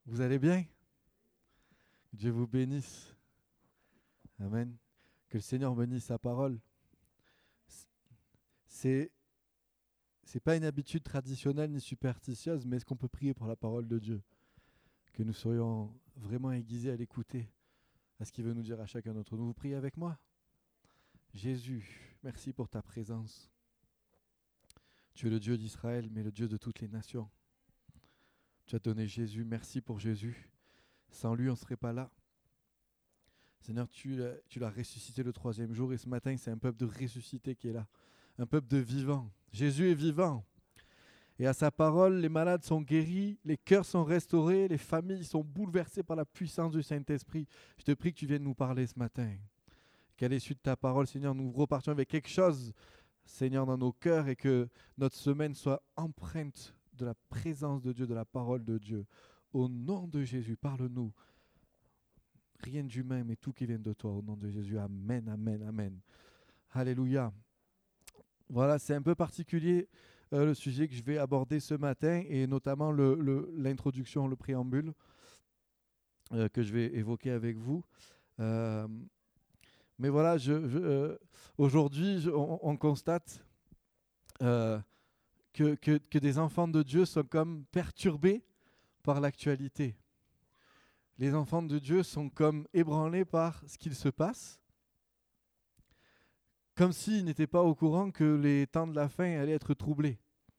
Vous allez bien? Dieu vous bénisse. Amen. Que le Seigneur bénisse sa parole. C'est c'est pas une habitude traditionnelle ni superstitieuse, mais est-ce qu'on peut prier pour la parole de Dieu? Que nous soyons vraiment aiguisés à l'écouter, à ce qu'il veut nous dire à chacun d'entre nous. Vous priez avec moi? Jésus, merci pour ta présence. Tu es le Dieu d'Israël, mais le Dieu de toutes les nations. Tu as donné Jésus, merci pour Jésus. Sans lui, on ne serait pas là. Seigneur, tu l'as ressuscité le 3e jour et ce matin, c'est un peuple de ressuscité qui est là. Un peuple de vivants. Jésus est vivant. Et à sa parole, les malades sont guéris, les cœurs sont restaurés, les familles sont bouleversées par la puissance du Saint-Esprit. Je te prie que tu viennes nous parler ce matin. Qu'à l'issue de ta parole, Seigneur, nous repartions avec quelque chose, Seigneur, dans nos cœurs et que notre semaine soit empreinte de la présence de Dieu, de la parole de Dieu. Au nom de Jésus, parle-nous. Rien d'humain, mais tout qui vient de toi, au nom de Jésus. Amen, amen, amen. Alléluia. Voilà, c'est un peu particulier le sujet que je vais aborder ce matin, et notamment l'introduction, le préambule que je vais évoquer avec vous. Mais voilà, aujourd'hui, on constate que des enfants de Dieu sont comme perturbés par l'actualité. Les enfants de Dieu sont comme ébranlés par ce qu'il se passe, comme s'ils n'étaient pas au courant que les temps de la fin allaient être troublés.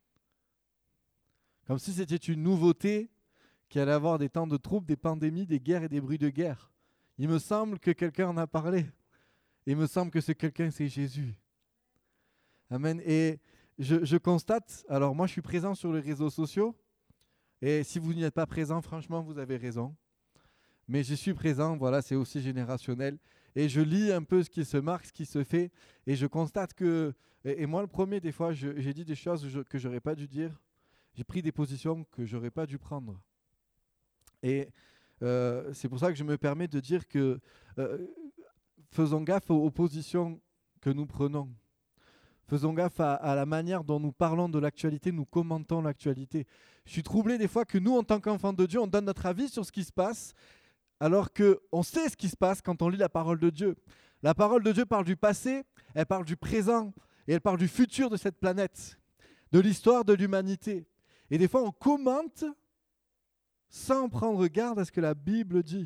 Comme si c'était une nouveauté qu'il allait avoir des temps de troubles, des pandémies, des guerres et des bruits de guerre. Il me semble que quelqu'un en a parlé. Il me semble que ce quelqu'un, c'est Jésus. Amen. Et je constate, alors moi je suis présent sur les réseaux sociaux, et si vous n'y êtes pas présent, franchement, vous avez raison. Mais je suis présent, voilà, c'est aussi générationnel. Et je lis un peu ce qui se marque, ce qui se fait, et je constate que, et moi le premier, des fois, j'ai dit des choses que j'aurais pas dû dire, j'ai pris des positions que j'aurais pas dû prendre. Et c'est pour ça que je me permets de dire que faisons gaffe aux positions que nous prenons. Faisons gaffe à la manière dont nous parlons de l'actualité, nous commentons l'actualité. Je suis troublé des fois que nous, en tant qu'enfants de Dieu, on donne notre avis sur ce qui se passe, alors qu'on sait ce qui se passe quand on lit la parole de Dieu. La parole de Dieu parle du passé, elle parle du présent, et elle parle du futur de cette planète, de l'histoire de l'humanité. Et des fois, on commente sans prendre garde à ce que la Bible dit.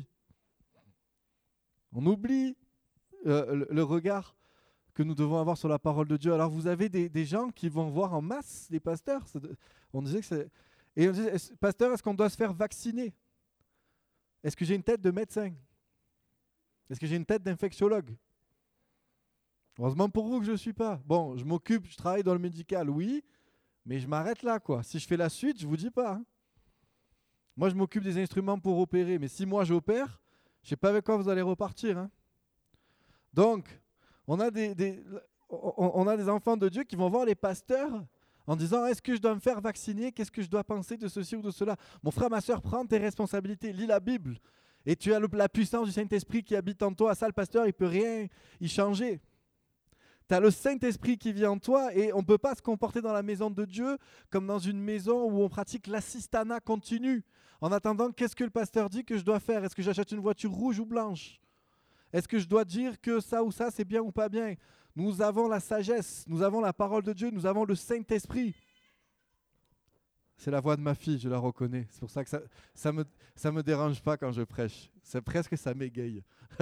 On oublie le regard que nous devons avoir sur la parole de Dieu. Alors vous avez des gens qui vont voir en masse des pasteurs. On disait que c'est... Et on disait, pasteur, est-ce qu'on doit se faire vacciner? Est-ce que j'ai une tête de médecin? Est-ce que j'ai une tête d'infectiologue? Heureusement pour vous que je ne suis pas. Bon, je travaille dans le médical, oui, mais je m'arrête là, quoi. Si je fais la suite, je ne vous dis pas. Hein. Moi, je m'occupe des instruments pour opérer, mais si moi j'opère, je ne sais pas avec quoi vous allez repartir. Hein. Donc, on a on a des enfants de Dieu qui vont voir les pasteurs en disant, est-ce que je dois me faire vacciner? Qu'est-ce que je dois penser de ceci ou de cela? Mon frère, ma soeur, prends tes responsabilités, lis la Bible. Et tu as la puissance du Saint-Esprit qui habite en toi. Ça, le pasteur, il ne peut rien y changer. Tu as le Saint-Esprit qui vit en toi et on ne peut pas se comporter dans la maison de Dieu comme dans une maison où on pratique l'assistanat continu. En attendant, qu'est-ce que le pasteur dit que je dois faire? Est-ce que j'achète une voiture rouge ou blanche? Est-ce que je dois dire que ça ou ça, c'est bien ou pas bien? Nous avons la sagesse, nous avons la parole de Dieu, nous avons le Saint-Esprit. C'est la voix de ma fille, je la reconnais. C'est pour ça que ça me dérange pas quand je prêche. C'est presque ça m'égaye.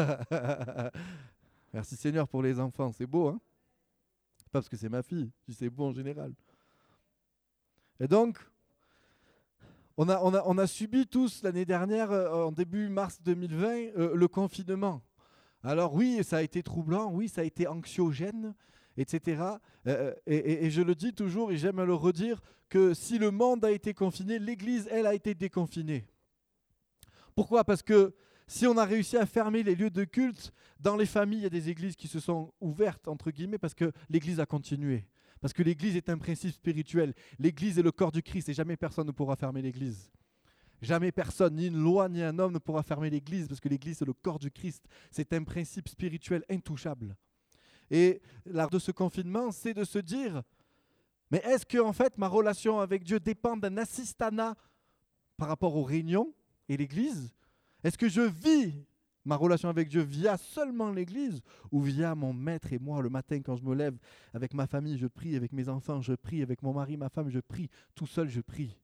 Merci Seigneur pour les enfants, c'est beau, hein? Pas parce que c'est ma fille, c'est beau en général. Et donc, on a subi tous l'année dernière, en début mars 2020, le confinement. Alors oui, ça a été troublant, oui, ça a été anxiogène, etc. Et je le dis toujours, et j'aime le redire, que si le monde a été confiné, l'Église, elle, a été déconfinée. Pourquoi? Parce que si on a réussi à fermer les lieux de culte, dans les familles, il y a des églises qui se sont ouvertes, entre guillemets, parce que l'Église a continué. Parce que l'Église est un principe spirituel. L'Église est le corps du Christ et jamais personne ne pourra fermer l'Église. Jamais personne, ni une loi, ni un homme ne pourra fermer l'Église parce que l'Église, c'est le corps du Christ. C'est un principe spirituel intouchable. Et l'art de ce confinement, c'est de se dire, mais est-ce que en fait ma relation avec Dieu dépend d'un assistanat par rapport aux réunions? et l'Église? Est-ce que je vis ma relation avec Dieu via seulement l'Église ou via mon maître et moi le matin quand je me lève avec ma famille, je prie, avec mes enfants, je prie, avec mon mari, ma femme, je prie, tout seul je prie.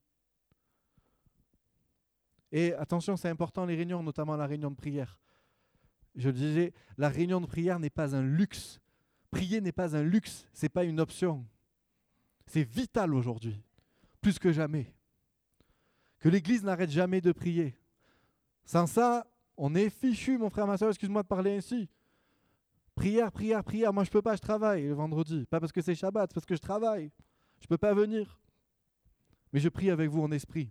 Et attention, c'est important les réunions, notamment la réunion de prière. Je le disais, la réunion de prière n'est pas un luxe. Prier n'est pas un luxe, ce n'est pas une option. C'est vital aujourd'hui, plus que jamais. Que l'Église n'arrête jamais de prier. Sans ça, on est fichu, mon frère, ma soeur, excuse-moi de parler ainsi. Prière, prière, prière. Moi, je ne peux pas, je travaille le vendredi. Pas parce que c'est Shabbat, c'est parce que je travaille. Je ne peux pas venir. Mais je prie avec vous en esprit.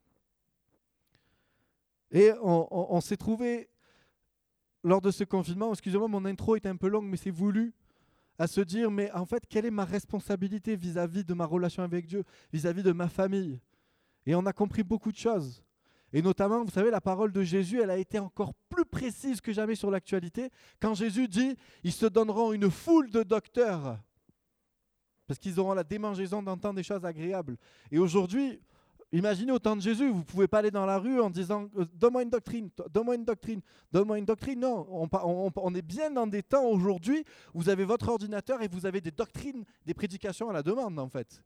Et on s'est trouvé, lors de ce confinement, excusez-moi, mon intro est un peu longue, mais c'est voulu, à se dire, mais en fait, quelle est ma responsabilité vis-à-vis de ma relation avec Dieu, vis-à-vis de ma famille? Et on a compris beaucoup de choses. Et notamment, vous savez, la parole de Jésus, elle a été encore plus précise que jamais sur l'actualité. Quand Jésus dit, ils se donneront une foule de docteurs, parce qu'ils auront la démangeaison d'entendre des choses agréables. Et aujourd'hui, imaginez au temps de Jésus, vous ne pouvez pas aller dans la rue en disant « donne-moi une doctrine, donne-moi une doctrine, donne-moi une doctrine ». Non, on est bien dans des temps aujourd'hui où vous avez votre ordinateur et vous avez des doctrines, des prédications à la demande en fait.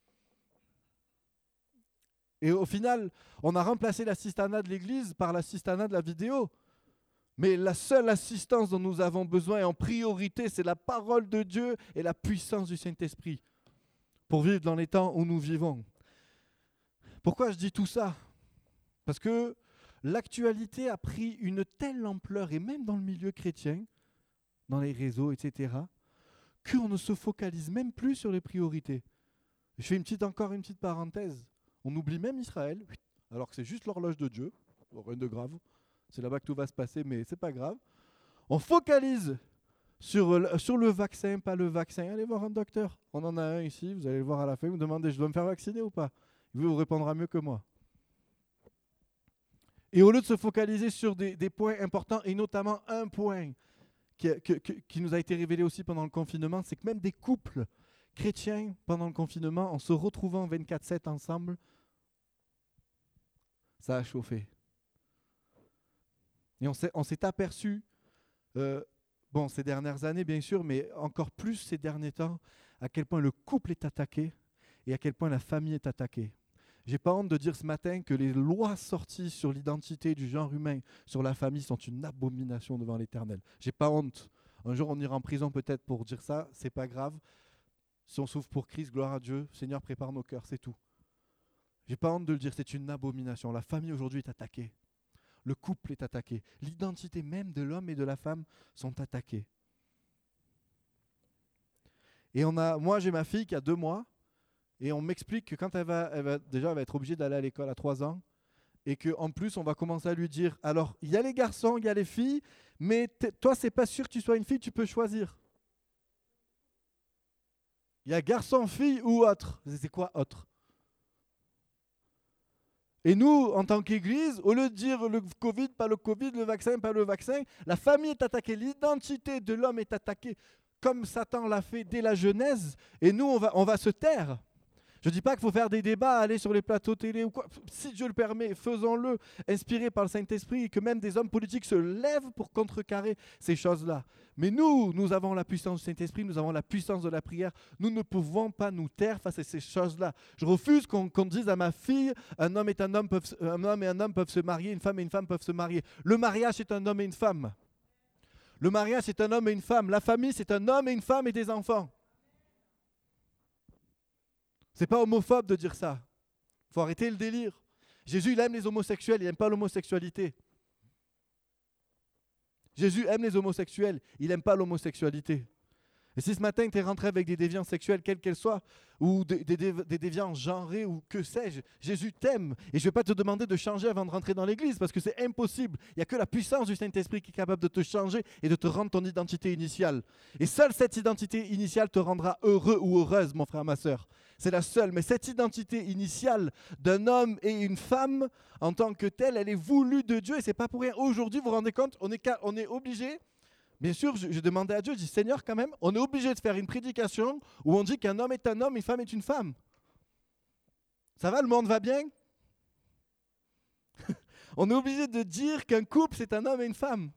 Et au final, on a remplacé l'assistanat de l'Église par l'assistanat de la vidéo. Mais la seule assistance dont nous avons besoin en priorité, c'est la parole de Dieu et la puissance du Saint-Esprit pour vivre dans les temps où nous vivons. Pourquoi je dis tout ça? Parce que l'actualité a pris une telle ampleur, et même dans le milieu chrétien, dans les réseaux, etc., qu'on ne se focalise même plus sur les priorités. Je fais encore une petite parenthèse. On oublie même Israël, alors que c'est juste l'horloge de Dieu. Rien de grave. C'est là-bas que tout va se passer, mais c'est pas grave. On focalise sur le vaccin, pas le vaccin. Allez voir un docteur. On en a un ici, vous allez le voir à la fin. Vous demandez, je dois me faire vacciner ou pas? Il vous répondra mieux que moi. Et au lieu de se focaliser sur des points importants, et notamment un point qui nous a été révélé aussi pendant le confinement, c'est que même des couples chrétiens, pendant le confinement, en se retrouvant 24/7 ensemble, ça a chauffé. Et on s'est aperçu, ces dernières années bien sûr, mais encore plus ces derniers temps, à quel point le couple est attaqué et à quel point la famille est attaquée. J'ai pas honte de dire ce matin que les lois sorties sur l'identité du genre humain, sur la famille, sont une abomination devant l'Éternel. J'ai pas honte. Un jour, on ira en prison peut-être pour dire ça, c'est pas grave. Si on souffre pour Christ, gloire à Dieu, Seigneur, prépare nos cœurs, c'est tout. J'ai pas honte de le dire, c'est une abomination. La famille aujourd'hui est attaquée. Le couple est attaqué. L'identité même de l'homme et de la femme sont attaquées. Et moi, j'ai ma fille qui a 2 mois, et on m'explique que quand elle va être obligée d'aller à l'école à 3 ans, et qu'en plus, on va commencer à lui dire, alors, il y a les garçons, il y a les filles, mais toi, c'est pas sûr que tu sois une fille, tu peux choisir. Il y a garçon, fille ou autre. C'est quoi autre? Et nous, en tant qu'Église, au lieu de dire le Covid, pas le Covid, le vaccin, pas le vaccin, la famille est attaquée, l'identité de l'homme est attaquée, comme Satan l'a fait dès la Genèse, et nous, on va se taire. Je ne dis pas qu'il faut faire des débats, aller sur les plateaux télé ou quoi. Si Dieu le permet, faisons-le, inspirés par le Saint-Esprit, et que même des hommes politiques se lèvent pour contrecarrer ces choses-là. Mais nous avons la puissance du Saint-Esprit, nous avons la puissance de la prière. Nous ne pouvons pas nous taire face à ces choses-là. Je refuse qu'on dise à ma fille, un homme et un homme peuvent se marier, une femme et une femme peuvent se marier. Le mariage, c'est un homme et une femme. Le mariage, c'est un homme et une femme. La famille, c'est un homme et une femme et des enfants. C'est pas homophobe de dire ça. Il faut arrêter le délire. Jésus, il aime les homosexuels, il n'aime pas l'homosexualité. Jésus aime les homosexuels, il n'aime pas l'homosexualité. Et si ce matin tu es rentré avec des déviances sexuelles, quelles qu'elles soient, ou des déviances genrées, ou que sais-je, Jésus t'aime. Et je ne vais pas te demander de changer avant de rentrer dans l'église, parce que c'est impossible. Il n'y a que la puissance du Saint-Esprit qui est capable de te changer et de te rendre ton identité initiale. Et seule cette identité initiale te rendra heureux ou heureuse, mon frère, ma sœur. C'est la seule. Mais cette identité initiale d'un homme et une femme, en tant que telle, elle est voulue de Dieu. Et ce n'est pas pour rien. Aujourd'hui, vous vous rendez compte, on est obligé. Bien sûr, je demandais à Dieu, je dis, Seigneur, quand même, on est obligé de faire une prédication où on dit qu'un homme est un homme, une femme est une femme. Ça va, le monde va bien? On est obligé de dire qu'un couple, c'est un homme et une femme.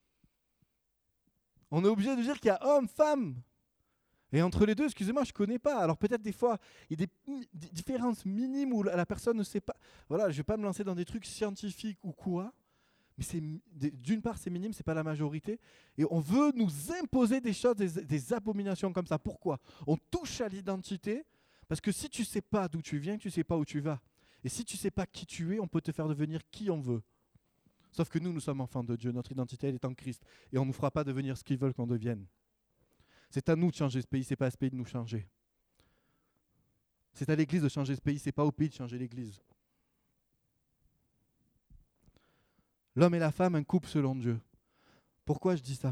On est obligé de dire qu'il y a homme, femme. Et entre les deux, excusez-moi, je ne connais pas. Alors peut-être des fois, il y a des différences minimes où la personne ne sait pas. Voilà, je ne vais pas me lancer dans des trucs scientifiques ou quoi. Mais d'une part, c'est minime, ce n'est pas la majorité. Et on veut nous imposer des choses, des abominations comme ça. Pourquoi ? On touche à l'identité, parce que si tu ne sais pas d'où tu viens, tu ne sais pas où tu vas. Et si tu ne sais pas qui tu es, on peut te faire devenir qui on veut. Sauf que nous sommes enfants de Dieu, notre identité elle est en Christ. Et on ne nous fera pas devenir ce qu'ils veulent qu'on devienne. C'est à nous de changer ce pays, ce n'est pas à ce pays de nous changer. C'est à l'Église de changer ce pays, ce n'est pas au pays de changer l'Église. L'homme et la femme, un couple selon Dieu. Pourquoi je dis ça ?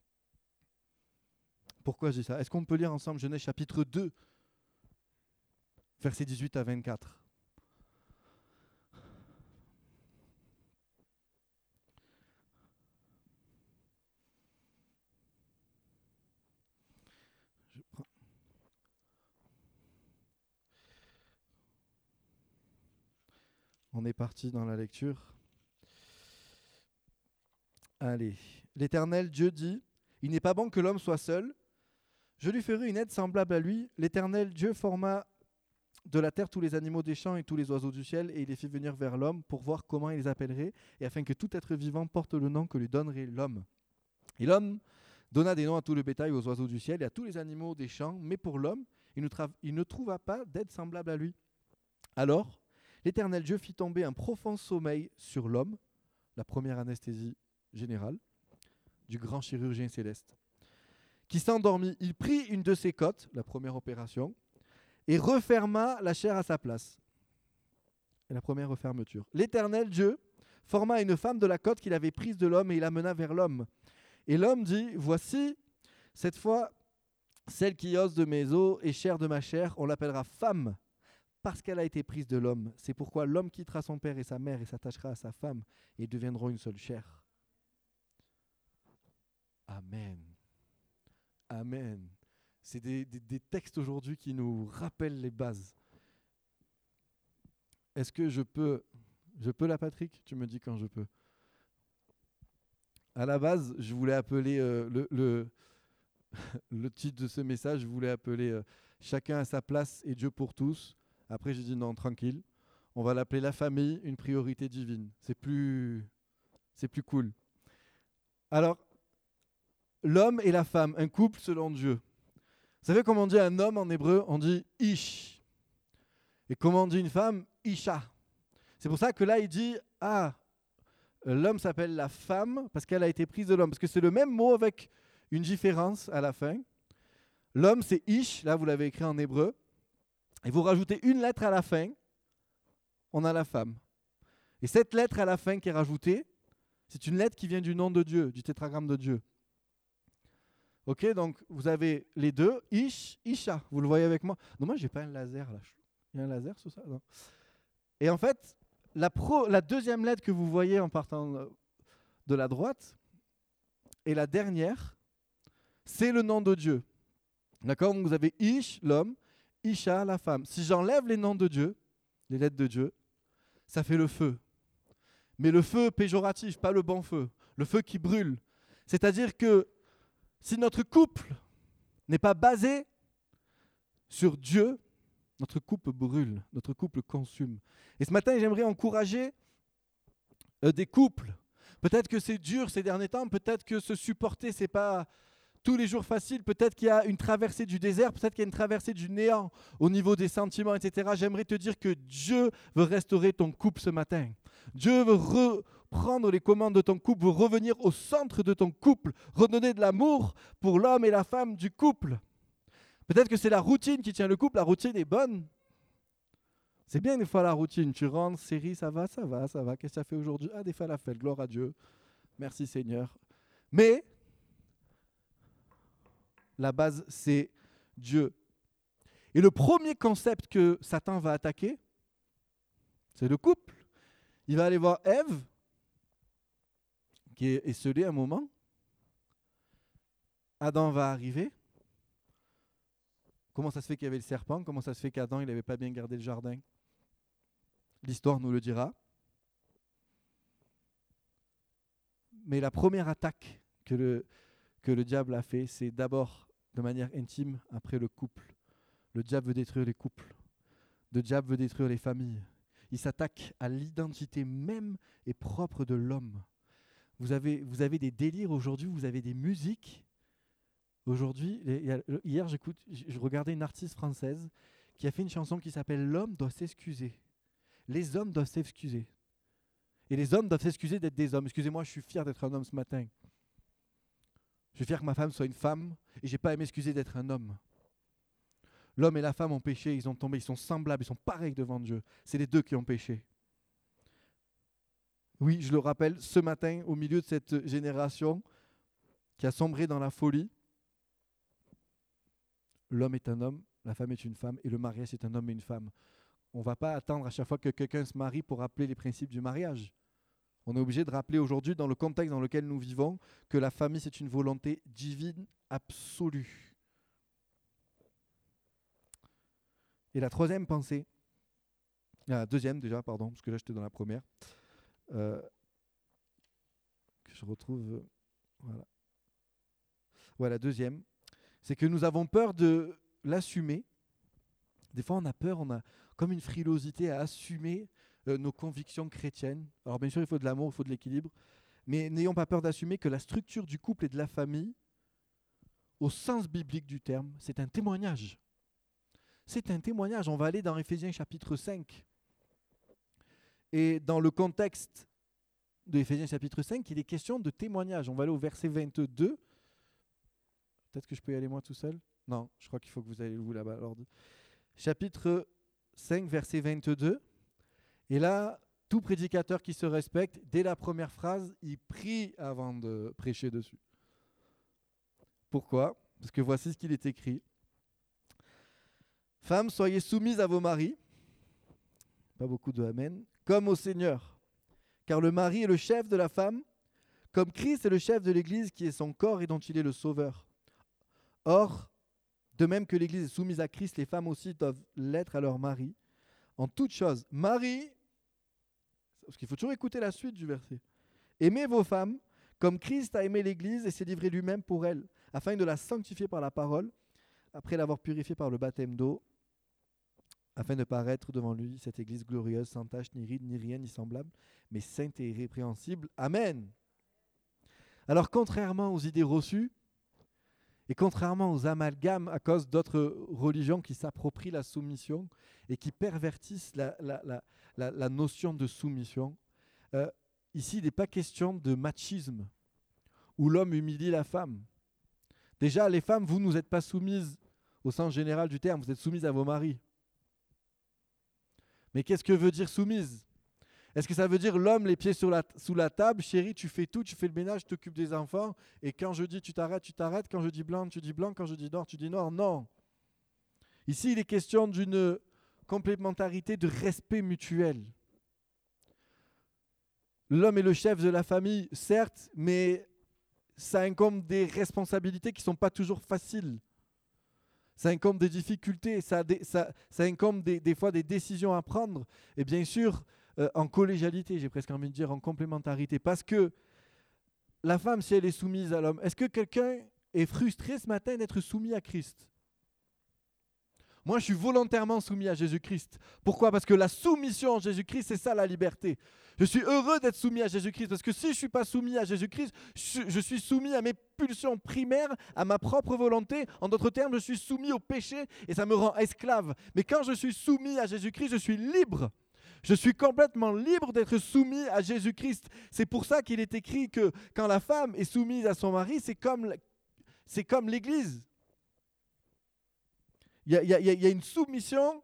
Pourquoi je dis ça ? Est-ce qu'on peut lire ensemble Genèse chapitre 2, versets 18 à 24 ? On est parti dans la lecture. Allez. L'Éternel Dieu dit, il n'est pas bon que l'homme soit seul. Je lui ferai une aide semblable à lui. L'Éternel Dieu forma de la terre tous les animaux des champs et tous les oiseaux du ciel, et il les fit venir vers l'homme pour voir comment il les appellerait, et afin que tout être vivant porte le nom que lui donnerait l'homme. Et l'homme donna des noms à tout le bétail, aux oiseaux du ciel et à tous les animaux des champs, mais pour l'homme, il ne trouva pas d'aide semblable à lui. Alors, l'Éternel Dieu fit tomber un profond sommeil sur l'homme, la première anesthésie générale du grand chirurgien céleste, qui s'endormit. Il prit une de ses côtes, la première opération, et referma la chair à sa place. Et la première refermeture. L'Éternel Dieu forma une femme de la côte qu'il avait prise de l'homme et il l'amena vers l'homme. Et l'homme dit, voici, cette fois, celle qui ose de mes os et chair de ma chair, on l'appellera femme, parce qu'elle a été prise de l'homme. C'est pourquoi l'homme quittera son père et sa mère et s'attachera à sa femme, et ils deviendront une seule chair. Amen. Amen. C'est des textes aujourd'hui qui nous rappellent les bases. Est-ce que je peux là, Patrick ? Tu me dis quand je peux. À la base, je voulais appeler le titre de ce message, je voulais appeler Chacun à sa place et Dieu pour tous. Après, j'ai dit non, tranquille. On va l'appeler La famille, une priorité divine. C'est plus cool. Alors, l'homme et la femme, un couple selon Dieu. Vous savez comment on dit un homme en hébreu ? On dit ish. Et comment on dit une femme ? Isha. C'est pour ça que là, il dit l'homme s'appelle la femme parce qu'elle a été prise de l'homme. Parce que c'est le même mot avec une différence à la fin. L'homme, c'est ish. Là, vous l'avez écrit en hébreu. Et vous rajoutez une lettre à la fin, on a la femme. Et cette lettre à la fin qui est rajoutée, c'est une lettre qui vient du nom de Dieu, du tétragramme de Dieu. Ok, donc vous avez les deux, Ish, Isha. Vous le voyez avec moi ? Non, moi, j'ai pas un laser là. Il y a un laser sur ça ? Non. Et en fait, la deuxième lettre que vous voyez en partant de la droite, et la dernière, c'est le nom de Dieu. D'accord ? Donc vous avez Ish, l'homme, Isha, la femme. Si j'enlève les noms de Dieu, les lettres de Dieu, ça fait le feu. Mais le feu péjoratif, pas le bon feu. Le feu qui brûle. C'est-à-dire que si notre couple n'est pas basé sur Dieu, notre couple brûle, notre couple consume. Et ce matin, j'aimerais encourager des couples. Peut-être que c'est dur ces derniers temps, peut-être que se supporter, c'est pas tous les jours facile, peut-être qu'il y a une traversée du désert, peut-être qu'il y a une traversée du néant au niveau des sentiments, etc. J'aimerais te dire que Dieu veut restaurer ton couple ce matin. Dieu veut reprendre les commandes de ton couple, veut revenir au centre de ton couple, redonner de l'amour pour l'homme et la femme du couple. Peut-être que c'est la routine qui tient le couple, la routine est bonne. C'est bien des fois la routine, tu rentres, série, ça va, qu'est-ce que ça fait aujourd'hui ? Ah, des falafels, gloire à Dieu, merci Seigneur. Mais la base, c'est Dieu. Et le premier concept que Satan va attaquer, c'est le couple. Il va aller voir Ève, qui est esseulée un moment. Adam va arriver. Comment ça se fait qu'il y avait le serpent ? Comment ça se fait qu'Adam il n'avait pas bien gardé le jardin ? L'histoire nous le dira. Mais la première attaque que le diable a fait, c'est d'abord de manière intime, après le couple. Le diable veut détruire les couples. Le diable veut détruire les familles. Il s'attaque à l'identité même et propre de l'homme. Vous avez des délires aujourd'hui, vous avez des musiques. Aujourd'hui, hier, je regardais une artiste française qui a fait une chanson qui s'appelle « L'homme doit s'excuser ». Les hommes doivent s'excuser. Et les hommes doivent s'excuser d'être des hommes. Excusez-moi, je suis fier d'être un homme ce matin. Je suis fier que ma femme soit une femme et je n'ai pas à m'excuser d'être un homme. L'homme et la femme ont péché, ils ont tombé, ils sont semblables, ils sont pareils devant Dieu. C'est les deux qui ont péché. Oui, je le rappelle, ce matin, au milieu de cette génération qui a sombré dans la folie, l'homme est un homme, la femme est une femme et le mariage c'est un homme et une femme. On ne va pas attendre à chaque fois que quelqu'un se marie pour rappeler les principes du mariage. On est obligé de rappeler aujourd'hui, dans le contexte dans lequel nous vivons, que la famille c'est une volonté divine absolue. Et la troisième pensée, la deuxième déjà, pardon, parce que là j'étais dans la première, que je retrouve, voilà. Ouais, la deuxième, c'est que nous avons peur de l'assumer. Des fois on a peur, on a comme une frilosité à assumer nos convictions chrétiennes. Alors bien sûr il faut de l'amour, il faut de l'équilibre, mais n'ayons pas peur d'assumer que la structure du couple et de la famille, au sens biblique du terme, c'est un témoignage. C'est un témoignage. On va aller dans Éphésiens chapitre 5. Et dans le contexte de Éphésiens chapitre 5, il est question de témoignage. On va aller au verset 22. Peut-être que je peux y aller moi tout seul? Non, je crois qu'il faut que vous allez vous là-bas. Alors, chapitre 5, verset 22. Et là, tout prédicateur qui se respecte, dès la première phrase, il prie avant de prêcher dessus. Pourquoi? Parce que voici ce qu'il est écrit. Femmes, soyez soumises à vos maris, pas beaucoup de amen, comme au Seigneur. Car le mari est le chef de la femme, comme Christ est le chef de l'Église qui est son corps et dont il est le sauveur. Or, de même que l'Église est soumise à Christ, les femmes aussi doivent l'être à leur mari. En toute chose, mari, parce qu'il faut toujours écouter la suite du verset, aimez vos femmes comme Christ a aimé l'Église et s'est livré lui-même pour elle, afin de la sanctifier par la parole, après l'avoir purifiée par le baptême d'eau, afin de paraître devant lui, cette Église glorieuse, sans tache, ni ride, ni rien, ni semblable, mais sainte et irrépréhensible. Amen. Alors, contrairement aux idées reçues, et contrairement aux amalgames à cause d'autres religions qui s'approprient la soumission et qui pervertissent la notion de soumission, ici, il n'est pas question de machisme, où l'homme humilie la femme. Déjà, les femmes, vous n'êtes pas soumises au sens général du terme, vous êtes soumises à vos maris. Mais qu'est-ce que veut dire soumise? Est-ce que ça veut dire l'homme les pieds sous la table, chérie, tu fais tout, tu fais le ménage, tu t'occupes des enfants, et quand je dis tu t'arrêtes, quand je dis blanc, tu dis blanc, quand je dis noir, tu dis noir? Non. Ici, il est question d'une complémentarité de respect mutuel. L'homme est le chef de la famille, certes, mais ça incombe des responsabilités qui ne sont pas toujours faciles. Ça incombe des difficultés, ça incombe des fois des décisions à prendre. Et bien sûr, en collégialité, j'ai presque envie de dire en complémentarité. Parce que la femme, si elle est soumise à l'homme, est-ce que quelqu'un est frustré ce matin d'être soumis à Christ? Moi, je suis volontairement soumis à Jésus-Christ. Pourquoi? Parce que la soumission à Jésus-Christ, c'est ça la liberté. Je suis heureux d'être soumis à Jésus-Christ parce que si je ne suis pas soumis à Jésus-Christ, je suis soumis à mes pulsions primaires, à ma propre volonté. En d'autres termes, je suis soumis au péché et ça me rend esclave. Mais quand je suis soumis à Jésus-Christ, je suis libre. Je suis complètement libre d'être soumis à Jésus-Christ. C'est pour ça qu'il est écrit que quand la femme est soumise à son mari, c'est comme l'Église. Il y a une soumission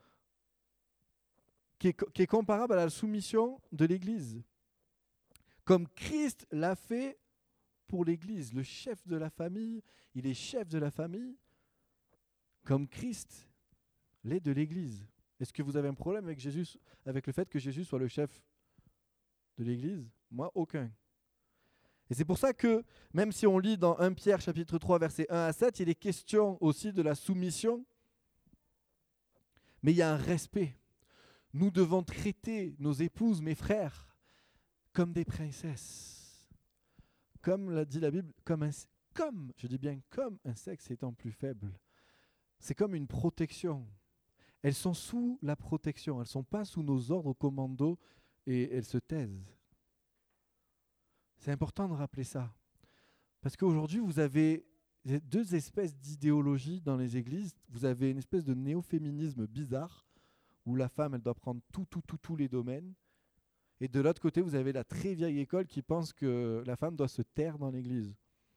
qui est comparable à la soumission de l'Église. Comme Christ l'a fait pour l'Église. Le chef de la famille, il est chef de la famille comme Christ l'est de l'Église. Est-ce que vous avez un problème avec le fait que Jésus soit le chef de l'Église? Moi, aucun. Et c'est pour ça que, même si on lit dans 1 Pierre chapitre 3, versets 1 à 7, il est question aussi de la soumission, mais il y a un respect. Nous devons traiter nos épouses, mes frères, comme des princesses. comme l'a dit la Bible, je dis bien comme un sexe étant plus faible. C'est comme une protection. Elles sont sous la protection, elles ne sont pas sous nos ordres commando et elles se taisent. C'est important de rappeler ça. Parce qu'aujourd'hui, vous avez deux espèces d'idéologies dans les églises. Vous avez une espèce de néo-féminisme bizarre, où la femme, elle doit prendre tous les domaines. Et de l'autre côté, vous avez la très vieille école qui pense que la femme doit se taire dans l'église.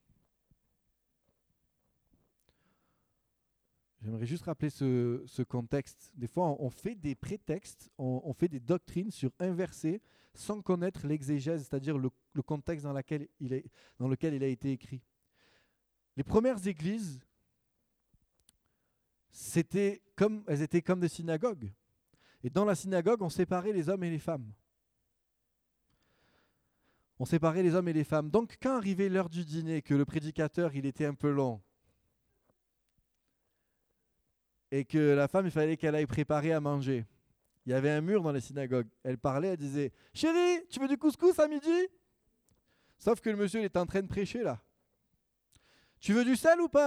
J'aimerais juste rappeler ce contexte. Des fois, on fait des prétextes, on fait des doctrines sur un verset sans connaître l'exégèse, c'est-à-dire le contexte dans lequel il a été écrit. Les premières églises, elles étaient comme des synagogues. Et dans la synagogue, on séparait les hommes et les femmes. On séparait les hommes et les femmes. Donc, quand arrivait l'heure du dîner, que le prédicateur, il était un peu long, et que la femme, il fallait qu'elle aille préparer à manger. Il y avait un mur dans les synagogues. Elle parlait, elle disait « Chérie, tu veux du couscous à midi ?» Sauf que le monsieur, il est en train de prêcher là. « Tu veux du sel ou pas ?»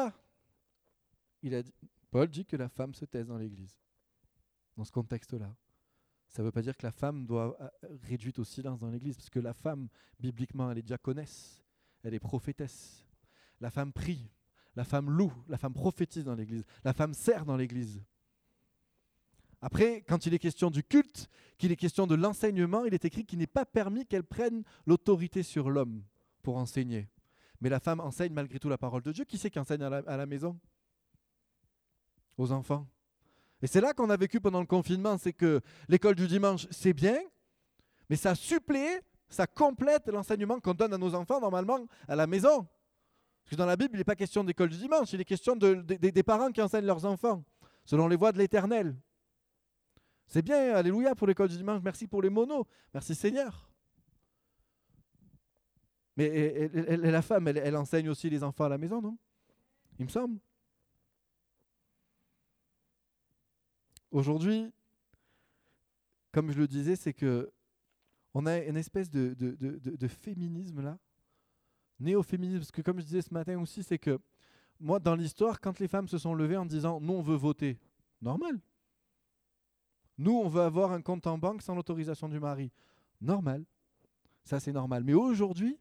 Paul dit que la femme se taise dans l'église. Dans ce contexte-là. Ça ne veut pas dire que la femme doit être réduite au silence dans l'église, parce que la femme, bibliquement, elle est diaconesse, elle est prophétesse. La femme prie. La femme loue, la femme prophétise dans l'église, la femme sert dans l'église. Après, quand il est question du culte, qu'il est question de l'enseignement, il est écrit qu'il n'est pas permis qu'elle prenne l'autorité sur l'homme pour enseigner. Mais la femme enseigne malgré tout la parole de Dieu. Qui c'est qui enseigne à la maison ? Aux enfants. Et c'est là qu'on a vécu pendant le confinement, c'est que l'école du dimanche, c'est bien, mais ça supplée, ça complète l'enseignement qu'on donne à nos enfants normalement à la maison. Parce que dans la Bible, il n'est pas question d'école du dimanche, il est question des parents qui enseignent leurs enfants, selon les voies de l'Éternel. C'est bien, alléluia pour l'école du dimanche, merci pour les monos, merci Seigneur. Mais la femme, elle enseigne aussi les enfants à la maison, non ? Il me semble. Aujourd'hui, comme je le disais, c'est que on a une espèce de féminisme là, néo-féminisme, parce que comme je disais ce matin aussi, c'est que moi, dans l'histoire, quand les femmes se sont levées en disant « nous, on veut voter », normal. Nous, on veut avoir un compte en banque sans l'autorisation du mari, normal. Ça, c'est normal. Mais aujourd'hui,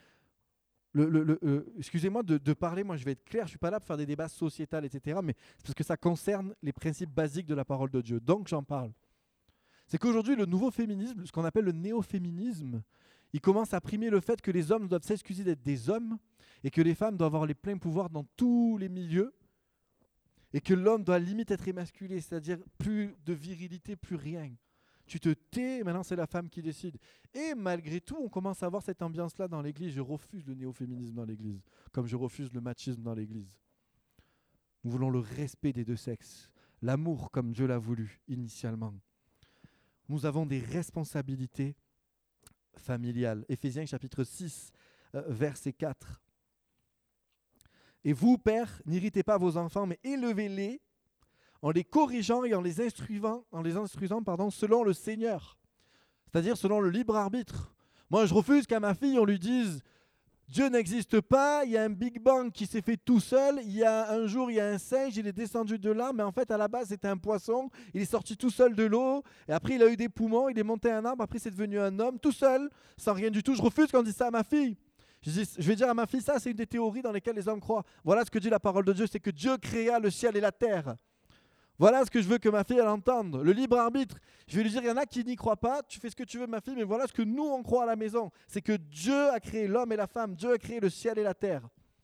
excusez-moi de parler, moi je vais être clair, je ne suis pas là pour faire des débats sociétals, etc., mais c'est parce que ça concerne les principes basiques de la parole de Dieu, donc j'en parle. C'est qu'aujourd'hui, le nouveau féminisme, ce qu'on appelle le néo-féminisme, il commence à primer le fait que les hommes doivent s'excuser d'être des hommes et que les femmes doivent avoir les pleins pouvoirs dans tous les milieux et que l'homme doit limite être émasculé, c'est-à-dire plus de virilité, plus rien. Tu te tais, maintenant c'est la femme qui décide. Et malgré tout, on commence à avoir cette ambiance-là dans l'Église. Je refuse le néo-féminisme dans l'Église, comme je refuse le machisme dans l'Église. Nous voulons le respect des deux sexes, l'amour comme Dieu l'a voulu initialement. Nous avons des responsabilités familiales. Éphésiens chapitre 6, verset 4. Et vous, pères, n'irritez pas vos enfants, mais élevez-les en les corrigeant et en les instruisant selon le Seigneur, c'est-à-dire selon le libre arbitre. Moi, je refuse qu'à ma fille, on lui dise « Dieu n'existe pas, il y a un Big Bang qui s'est fait tout seul, un jour, il y a un singe, il est descendu de là, mais en fait, à la base, c'était un poisson, il est sorti tout seul de l'eau, et après, il a eu des poumons, il est monté à un arbre, après, c'est devenu un homme, tout seul, sans rien du tout. Je refuse qu'on dise ça à ma fille. Je vais dire à ma fille, ça, c'est une des théories dans lesquelles les hommes croient. Voilà ce que dit la parole de Dieu, c'est que Dieu créa le ciel et la terre. Voilà ce que je veux que ma fille elle entende, le libre arbitre. Je vais lui dire, il y en a qui n'y croient pas, tu fais ce que tu veux ma fille, mais voilà ce que nous on croit à la maison. C'est que Dieu a créé l'homme et la femme, Dieu a créé le ciel et la terre.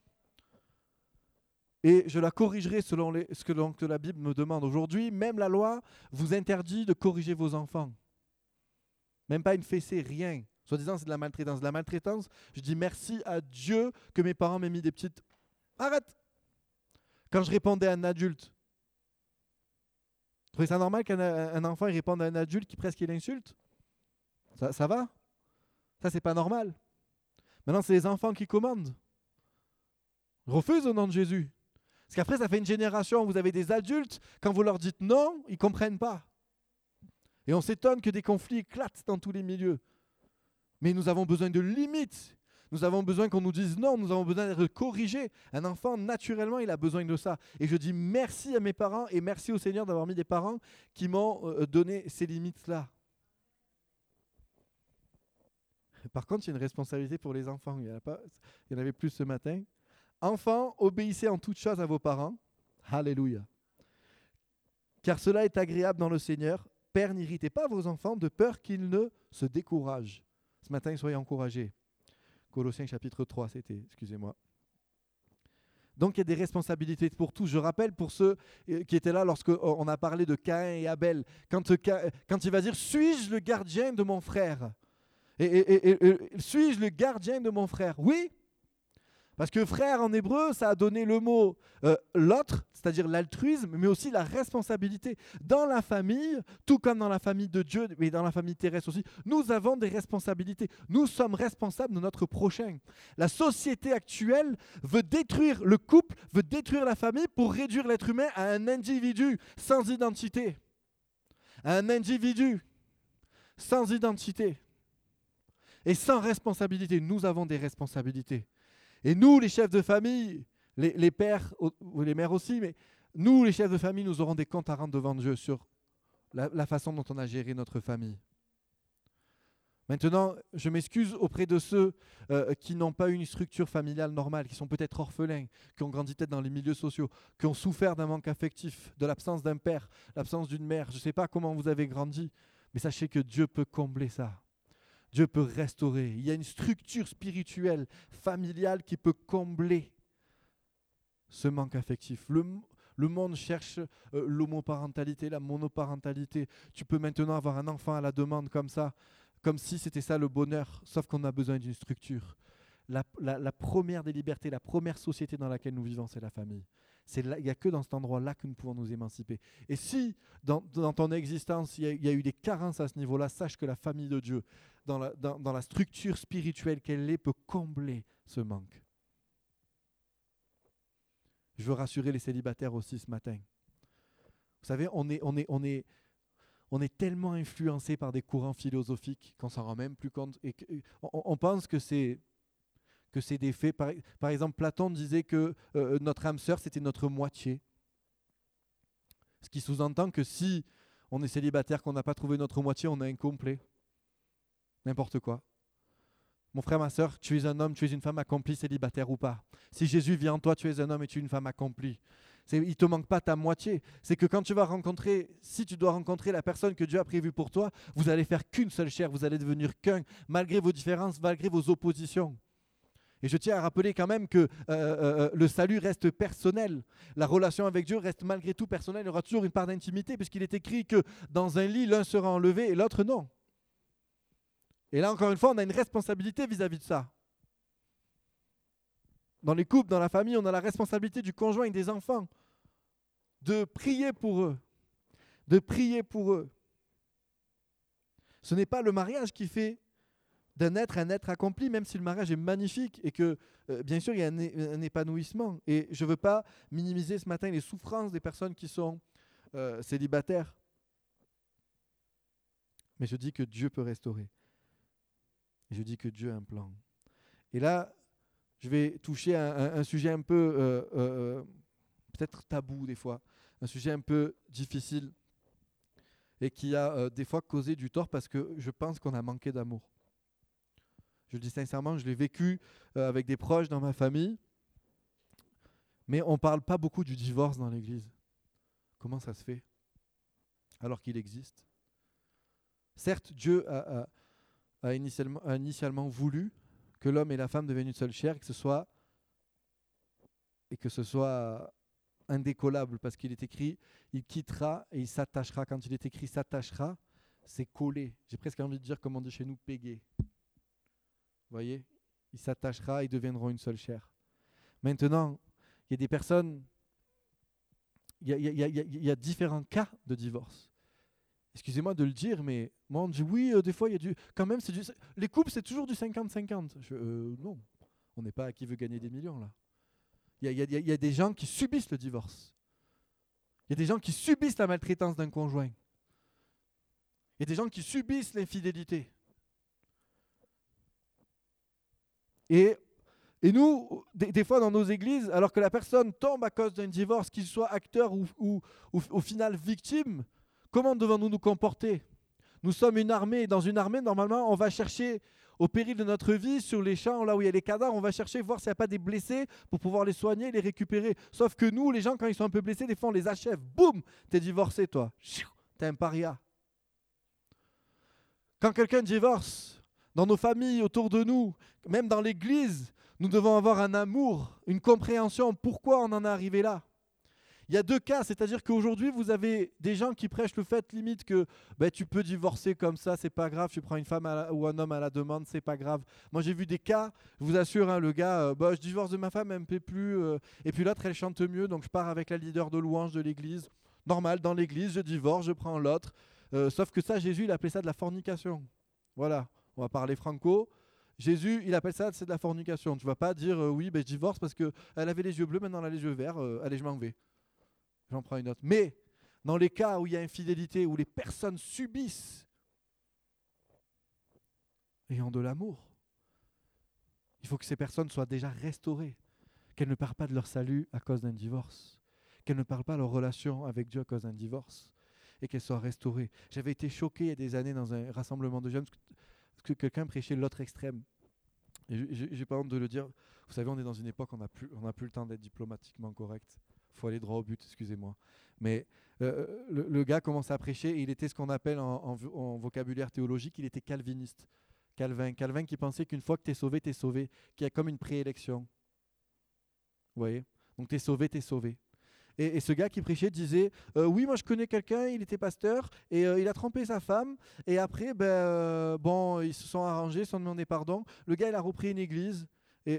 Et je la corrigerai selon ce que donc la Bible me demande. Aujourd'hui, même la loi vous interdit de corriger vos enfants. Même pas une fessée, rien. Soit disant c'est de la maltraitance. De la maltraitance, je dis merci à Dieu que mes parents m'aient mis des petites... Arrête! Quand je répondais à un adulte, vous trouvez ça normal qu'un enfant il réponde à un adulte qui presque l'insulte? Ça va? Ça, c'est pas normal. Maintenant, c'est les enfants qui commandent. Refuse au nom de Jésus. Parce qu'après, ça fait une génération où vous avez des adultes, quand vous leur dites non, ils ne comprennent pas. Et on s'étonne que des conflits éclatent dans tous les milieux. Mais nous avons besoin de limites. Nous avons besoin qu'on nous dise non, nous avons besoin d'être corrigés. Un enfant, naturellement, il a besoin de ça. Et je dis merci à mes parents et merci au Seigneur d'avoir mis des parents qui m'ont donné ces limites-là. Par contre, il y a une responsabilité pour les enfants. Il y en avait plus ce matin. Enfants, obéissez en toutes choses à vos parents. Alléluia. Car cela est agréable dans le Seigneur. Père, n'irritez pas vos enfants de peur qu'ils ne se découragent. Ce matin, soyez encouragés. Colossiens chapitre 3, c'était, excusez-moi. Donc il y a des responsabilités pour tous. Je rappelle pour ceux qui étaient là lorsqu'on a parlé de Caïn et Abel, quand il va dire « Suis-je le gardien de mon frère ?» Suis-je le gardien de mon frère? Oui, parce que frère en hébreu, ça a donné le mot l'autre, c'est-à-dire l'altruisme, mais aussi la responsabilité. Dans la famille, tout comme dans la famille de Dieu, mais dans la famille terrestre aussi, nous avons des responsabilités. Nous sommes responsables de notre prochain. La société actuelle veut détruire le couple, veut détruire la famille pour réduire l'être humain à un individu sans identité. À un individu sans identité. Et sans responsabilité. Nous avons des responsabilités. Et nous, les chefs de famille, les pères, ou les mères aussi, mais nous, les chefs de famille, nous aurons des comptes à rendre devant Dieu sur la façon dont on a géré notre famille. Maintenant, je m'excuse auprès de ceux qui n'ont pas une structure familiale normale, qui sont peut-être orphelins, qui ont grandi peut-être dans les milieux sociaux, qui ont souffert d'un manque affectif, de l'absence d'un père, l'absence d'une mère. Je ne sais pas comment vous avez grandi, mais sachez que Dieu peut combler ça. Dieu peut restaurer. Il y a une structure spirituelle, familiale qui peut combler ce manque affectif. Le monde cherche l'homoparentalité, la monoparentalité. Tu peux maintenant avoir un enfant à la demande comme ça, comme si c'était ça le bonheur, sauf qu'on a besoin d'une structure. La première des libertés, la première société dans laquelle nous vivons, c'est la famille. Il n'y a que dans cet endroit-là que nous pouvons nous émanciper. Et si dans ton existence, il y a eu des carences à ce niveau-là, sache que la famille de Dieu, dans la structure spirituelle qu'elle est, peut combler ce manque. Je veux rassurer les célibataires aussi ce matin. Vous savez, on est tellement influencé par des courants philosophiques qu'on s'en rend même plus compte. Et on pense que c'est des faits. Par exemple, Platon disait que notre âme sœur, c'était notre moitié. Ce qui sous-entend que si on est célibataire, qu'on n'a pas trouvé notre moitié, on est incomplet. N'importe quoi. Mon frère, ma sœur, tu es un homme, tu es une femme accomplie, célibataire ou pas. Si Jésus vient en toi, tu es un homme et tu es une femme accomplie. Il ne te manque pas ta moitié. C'est que quand tu vas si tu dois rencontrer la personne que Dieu a prévue pour toi, vous allez faire qu'une seule chair, vous allez devenir qu'un, malgré vos différences, malgré vos oppositions. Et je tiens à rappeler quand même que le salut reste personnel. La relation avec Dieu reste malgré tout personnelle. Il y aura toujours une part d'intimité, puisqu'il est écrit que dans un lit, l'un sera enlevé et l'autre non. Et là, encore une fois, on a une responsabilité vis-à-vis de ça. Dans les couples, dans la famille, on a la responsabilité du conjoint et des enfants de prier pour eux. De prier pour eux. Ce n'est pas le mariage qui fait d'un être un être accompli, même si le mariage est magnifique et que, bien sûr, il y a un épanouissement. Et je ne veux pas minimiser ce matin les souffrances des personnes qui sont célibataires. Mais je dis que Dieu peut restaurer. Et je dis que Dieu a un plan. Et là, je vais toucher un sujet un peu, peut-être tabou des fois, un sujet un peu difficile et qui a des fois causé du tort parce que je pense qu'on a manqué d'amour. Je le dis sincèrement, je l'ai vécu avec des proches dans ma famille, mais on ne parle pas beaucoup du divorce dans l'Église. Comment ça se fait alors qu'il existe? Certes, Dieu a initialement voulu que l'homme et la femme deviennent une seule chair et que ce soit indécollable, parce qu'il est écrit, il quittera et il s'attachera. Quand il est écrit s'attachera, c'est collé. J'ai presque envie de dire, comme on dit chez nous, pégué. Vous voyez? Il s'attachera, ils deviendront une seule chair. Maintenant, il y a des personnes, il y a différents cas de divorce. Excusez-moi de le dire, mais moi on dit oui, des fois il y a quand même, les couples c'est toujours du 50-50. Non, on n'est pas à qui veut gagner des millions là. Il y a des gens qui subissent le divorce. Il y a des gens qui subissent la maltraitance d'un conjoint. Il y a des gens qui subissent l'infidélité. Et, et nous, des fois dans nos églises, alors que la personne tombe à cause d'un divorce, qu'il soit acteur ou au final victime, comment devons-nous nous comporter? Nous sommes une armée. Et dans une armée, normalement, on va chercher au péril de notre vie, sur les champs, là où il y a les cadavres, on va chercher voir s'il n'y a pas des blessés pour pouvoir les soigner, les récupérer. Sauf que nous, les gens, quand ils sont un peu blessés, des fois, on les achève. Boum, t'es divorcé, toi. T'es un paria. Quand quelqu'un divorce, dans nos familles, autour de nous, même dans l'église, nous devons avoir un amour, une compréhension. Pourquoi on en est arrivé là? Il y a deux cas, c'est-à-dire qu'aujourd'hui, vous avez des gens qui prêchent le fait limite que tu peux divorcer comme ça, c'est pas grave, tu prends une femme ou un homme à la demande, c'est pas grave. Moi, j'ai vu des cas, je vous assure, hein, le gars, je divorce de ma femme, elle me plaît plus, et puis l'autre, elle chante mieux, donc je pars avec la leader de louange de l'église. Normal, dans l'église, je divorce, je prends l'autre. Sauf que ça, Jésus, il appelait ça de la fornication. Voilà, on va parler franco. Jésus, il appelle ça, c'est de la fornication. Tu vas pas dire, oui, je divorce parce qu'elle avait les yeux bleus, maintenant elle a les yeux verts, allez, je m'en vais. J'en prends une autre. Mais dans les cas où il y a infidélité, où les personnes subissent, ayant de l'amour, il faut que ces personnes soient déjà restaurées, qu'elles ne parlent pas de leur salut à cause d'un divorce, qu'elles ne parlent pas de leur relation avec Dieu à cause d'un divorce, et qu'elles soient restaurées. J'avais été choqué il y a des années dans un rassemblement de jeunes, parce que quelqu'un prêchait l'autre extrême. Et j'ai pas honte de le dire. Vous savez, on est dans une époque où on n'a plus le temps d'être diplomatiquement correct. Il faut aller droit au but, excusez-moi. Mais le gars commence à prêcher et il était ce qu'on appelle en vocabulaire théologique, il était calviniste. Calvin qui pensait qu'une fois que tu es sauvé, qu'il y a comme une préélection. Vous voyez? Donc tu es sauvé, tu es sauvé. Et ce gars qui prêchait disait oui, moi je connais quelqu'un, il était pasteur et il a trompé sa femme et après ils se sont arrangés, ils se sont demandé pardon. Le gars il a repris une église et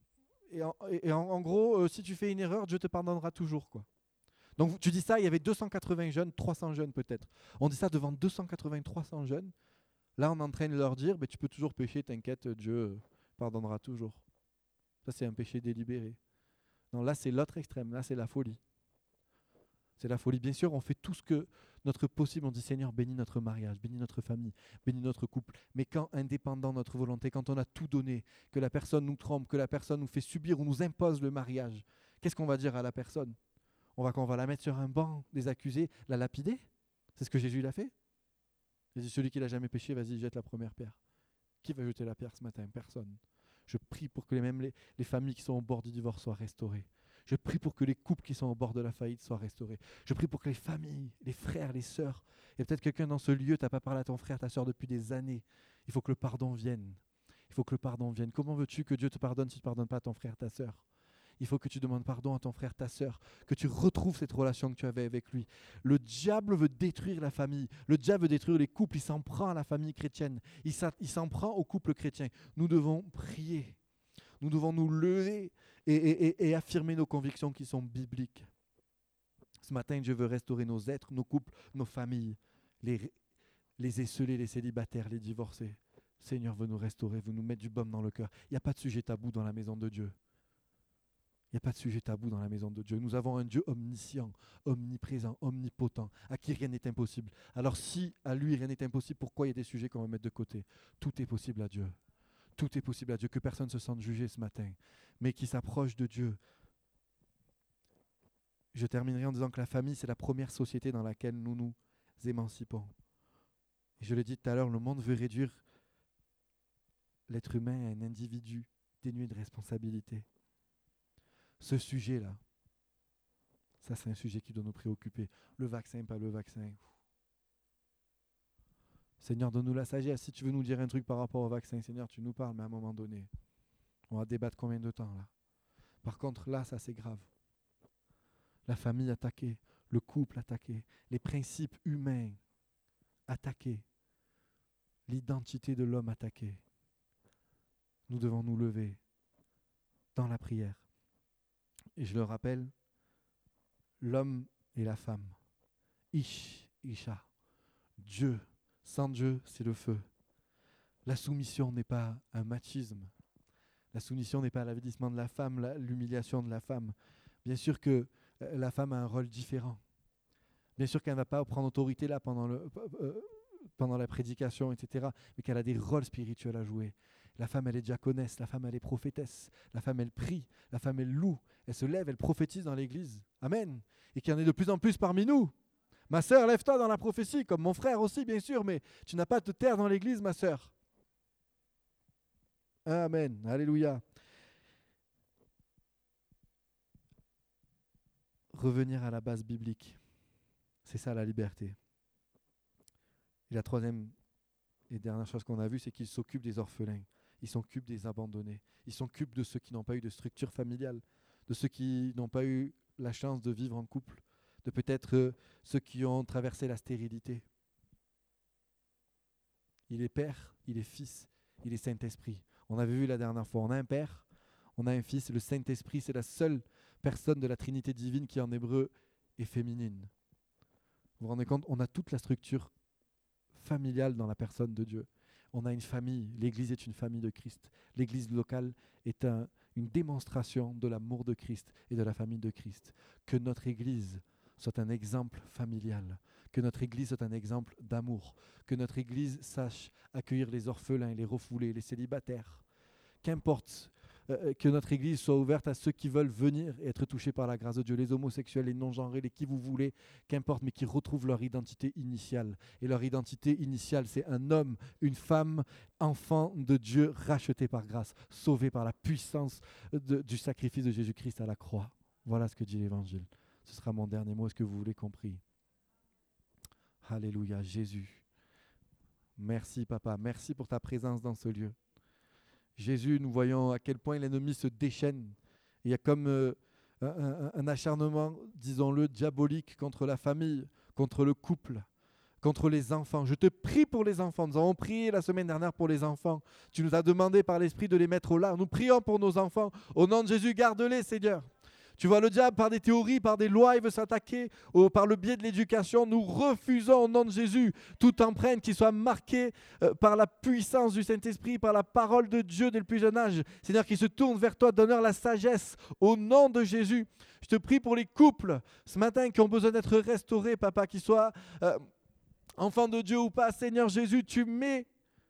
en gros si tu fais une erreur, Dieu te pardonnera toujours, quoi. Donc tu dis ça, il y avait 280 jeunes, 300 jeunes peut-être. On dit ça devant 280, 300 jeunes. Là on est en train de leur dire tu peux toujours pécher, t'inquiète, Dieu pardonnera toujours. Ça c'est un péché délibéré. Non, là c'est l'autre extrême, là c'est la folie. C'est la folie. Bien sûr, on fait tout ce que notre possible. On dit Seigneur, bénis notre mariage, bénis notre famille, bénis notre couple. Mais quand, indépendant de notre volonté, quand on a tout donné, que la personne nous trompe, que la personne nous fait subir ou nous impose le mariage, qu'est-ce qu'on va dire à la personne? On va la mettre sur un banc des accusés, la lapider? C'est ce que Jésus l'a fait? Il dit celui qui n'a jamais péché, vas-y, jette la première pierre. Qui va jeter la pierre ce matin? Personne. Je prie pour que même les familles qui sont au bord du divorce soient restaurées. Je prie pour que les couples qui sont au bord de la faillite soient restaurés. Je prie pour que les familles, les frères, les sœurs, et peut-être quelqu'un dans ce lieu, tu n'as pas parlé à ton frère, ta sœur depuis des années. Il faut que le pardon vienne. Il faut que le pardon vienne. Comment veux-tu que Dieu te pardonne si tu ne pardonnes pas à ton frère, ta sœur? Il faut que tu demandes pardon à ton frère, ta sœur, que tu retrouves cette relation que tu avais avec lui. Le diable veut détruire la famille. Le diable veut détruire les couples. Il s'en prend à la famille chrétienne. Il s'en prend au couple chrétien. Nous devons prier. Nous devons nous lever et affirmer nos convictions qui sont bibliques. Ce matin, Dieu veut restaurer nos êtres, nos couples, nos familles, les esseulés, les célibataires, les divorcés. Seigneur veut nous restaurer, veut nous mettre du baume dans le cœur. Il n'y a pas de sujet tabou dans la maison de Dieu. Il n'y a pas de sujet tabou dans la maison de Dieu. Nous avons un Dieu omniscient, omniprésent, omnipotent, à qui rien n'est impossible. Alors si à lui rien n'est impossible, pourquoi il y a des sujets qu'on va mettre de côté? Tout est possible à Dieu. Tout est possible à Dieu. Que personne ne se sente jugé ce matin, mais qui s'approche de Dieu. Je terminerai en disant que la famille, c'est la première société dans laquelle nous nous émancipons. Et je l'ai dit tout à l'heure, le monde veut réduire l'être humain à un individu dénué de responsabilité. Ce sujet-là, ça c'est un sujet qui doit nous préoccuper. Le vaccin, pas le vaccin. Seigneur, donne-nous la sagesse. Si tu veux nous dire un truc par rapport au vaccin, Seigneur, tu nous parles, mais à un moment donné, on va débattre combien de temps là? Par contre, là, ça c'est grave. La famille attaquée, le couple attaqué, les principes humains attaqués, l'identité de l'homme attaquée. Nous devons nous lever dans la prière. Et je le rappelle, l'homme et la femme. Ish, Isha. Dieu. Sans Dieu, c'est le feu. La soumission n'est pas un machisme. La soumission n'est pas l'avilissement de la femme, l'humiliation de la femme. Bien sûr que la femme a un rôle différent. Bien sûr qu'elle ne va pas prendre autorité là pendant la prédication, etc. Mais qu'elle a des rôles spirituels à jouer. La femme, elle est diaconesse, la femme, elle est prophétesse, la femme, elle prie, la femme, elle loue, elle se lève, elle prophétise dans l'église. Amen. Et qu'il y en ait de plus en plus parmi nous. Ma sœur, lève-toi dans la prophétie, comme mon frère aussi, bien sûr, mais tu n'as pas à te taire dans l'église, ma sœur. Amen. Alléluia. Revenir à la base biblique. C'est ça la liberté. Et la troisième et dernière chose qu'on a vue, c'est qu'il s'occupe des orphelins. Il s'occupe des abandonnés. Il s'occupe de ceux qui n'ont pas eu de structure familiale, de ceux qui n'ont pas eu la chance de vivre en couple, de peut-être ceux qui ont traversé la stérilité. Il est Père, il est Fils, il est Saint-Esprit. On avait vu la dernière fois, on a un Père, on a un Fils, le Saint-Esprit, c'est la seule personne de la Trinité divine qui en hébreu est féminine. Vous vous rendez compte, on a toute la structure familiale dans la personne de Dieu. On a une famille, l'Église est une famille de Christ. L'Église locale est une démonstration de l'amour de Christ et de la famille de Christ. Que notre Église soit un exemple familial, que notre Église soit un exemple d'amour, que notre Église sache accueillir les orphelins, les refoulés, les célibataires. Qu'importe que notre Église soit ouverte à ceux qui veulent venir et être touchés par la grâce de Dieu, les homosexuels, les non-genrés, les qui vous voulez, qu'importe, mais qui retrouvent leur identité initiale. Et leur identité initiale, c'est un homme, une femme, enfant de Dieu, racheté par grâce, sauvé par la puissance du sacrifice de Jésus-Christ à la croix. Voilà ce que dit l'Évangile. Ce sera mon dernier mot. Est-ce que vous voulez compris? Alléluia, Jésus. Merci, Papa. Merci pour ta présence dans ce lieu. Jésus, nous voyons à quel point l'ennemi se déchaîne. Il y a comme un acharnement, disons-le, diabolique contre la famille, contre le couple, contre les enfants. Je te prie pour les enfants. Nous avons prié la semaine dernière pour les enfants. Tu nous as demandé par l'Esprit de les mettre au large. Nous prions pour nos enfants. Au nom de Jésus, garde-les, Seigneur. Tu vois, le diable, par des théories, par des lois, il veut s'attaquer par le biais de l'éducation. Nous refusons au nom de Jésus toute empreinte qui soit marquée par la puissance du Saint-Esprit, par la parole de Dieu dès le plus jeune âge. Seigneur, qui se tourne vers toi, donne-leur la sagesse au nom de Jésus. Je te prie pour les couples ce matin qui ont besoin d'être restaurés, Papa, qu'ils soient enfants de Dieu ou pas. Seigneur Jésus, tu mets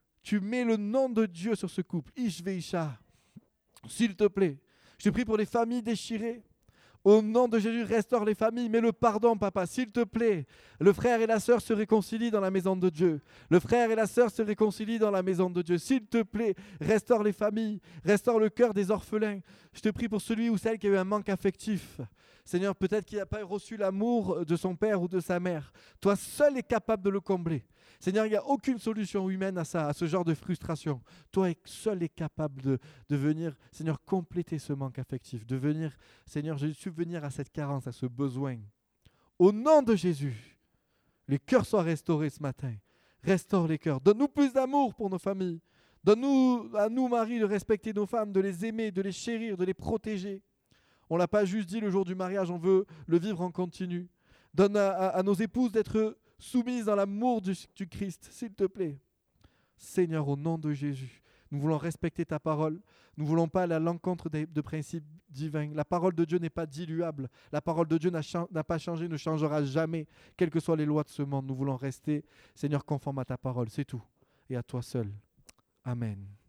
le nom de Dieu sur ce couple. Ishveisha, s'il te plaît. Je te prie pour les familles déchirées. Au nom de Jésus, restaure les familles. Mets le pardon, Papa, s'il te plaît. Le frère et la sœur se réconcilient dans la maison de Dieu. Le frère et la sœur se réconcilient dans la maison de Dieu. S'il te plaît, restaure les familles. Restaure le cœur des orphelins. Je te prie pour celui ou celle qui a eu un manque affectif. Seigneur, peut-être qu'il n'a pas reçu l'amour de son père ou de sa mère. Toi seul es capable de le combler. Seigneur, il n'y a aucune solution humaine à ça, à ce genre de frustration. Toi seul es capable de venir, Seigneur, compléter ce manque affectif, de venir, Seigneur, Jésus, subvenir à cette carence, à ce besoin. Au nom de Jésus, les cœurs soient restaurés ce matin. Restaure les cœurs. Donne-nous plus d'amour pour nos familles. Donne-nous, à nous, Marie, de respecter nos femmes, de les aimer, de les chérir, de les protéger. On ne l'a pas juste dit le jour du mariage, on veut le vivre en continu. Donne à nos épouses d'être soumises dans l'amour du Christ, s'il te plaît. Seigneur, au nom de Jésus, nous voulons respecter ta parole. Nous ne voulons pas aller à l'encontre de principes divins. La parole de Dieu n'est pas diluable. La parole de Dieu n'a pas changé, ne changera jamais, quelles que soient les lois de ce monde. Nous voulons rester, Seigneur, conformes à ta parole, c'est tout. Et à toi seul. Amen.